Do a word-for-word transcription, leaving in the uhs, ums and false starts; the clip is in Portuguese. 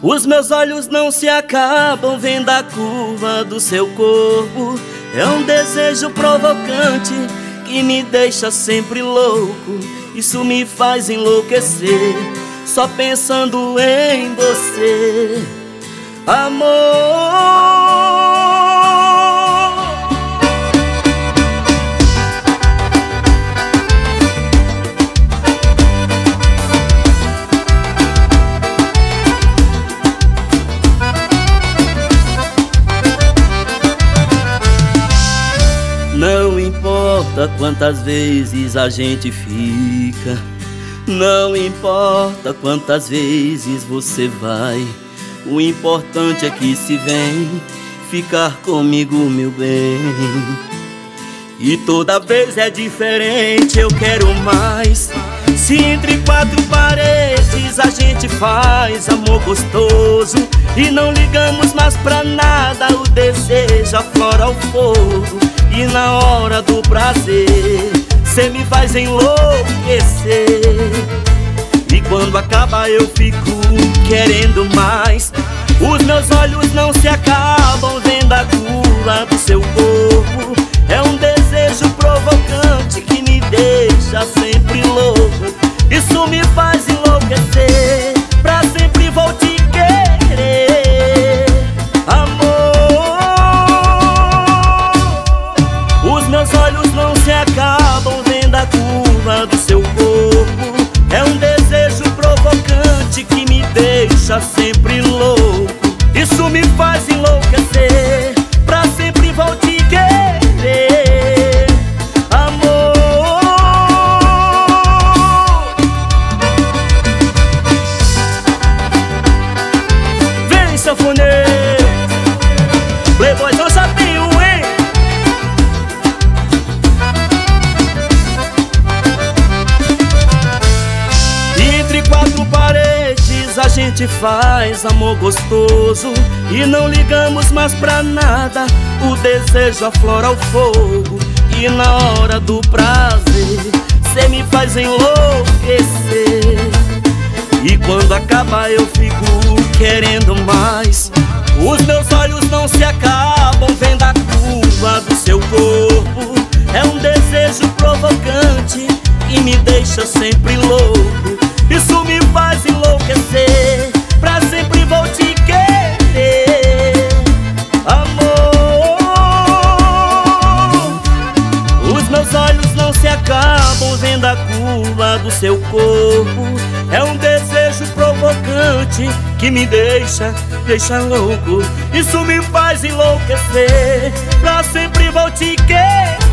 Os meus olhos não se acabam vendo a curva do seu corpo. É um desejo provocante que me deixa sempre louco. Isso me faz enlouquecer, só pensando em você, amor. Não importa quantas vezes a gente fica, não importa quantas vezes você vai, o importante é que se vem ficar comigo, meu bem. E toda vez é diferente, eu quero mais. Se entre quatro paredes a gente faz amor gostoso e não ligamos mais pra nada, o desejo aflora o fogo. E na hora do prazer, cê me faz enlouquecer. E quando acaba eu fico querendo mais. Os meus olhos não se acabam vendo a curva do seu corpo. É um desejo provocante que me deixa sempre louco. Isso me faz enlouquecer, pra sempre vou te querer, amor. Os meus olhos não se acabam vendo a curva do seu corpo. É um desejo provocante que me deixa sempre louco. Isso me faz enlouquecer, pra sempre vou te querer, amor. Vem, sanfoneiro, Playboy não só tem um, hein? Entre quatro paredes a gente faz amor gostoso e não ligamos mais pra nada, o desejo aflora o fogo. E na hora do prazer, cê me faz enlouquecer. E quando acaba eu fico querendo mais. Os meus olhos não se acabam vendo a curva do seu corpo. É um desejo provocante e me deixa sempre louco. Isso me faz enlouquecer, pra sempre vou te querer, amor. Os meus olhos não se acabam vendo a curva do seu corpo. É um desejo provocante que me deixa, deixa louco. Isso me faz enlouquecer, pra sempre vou te querer.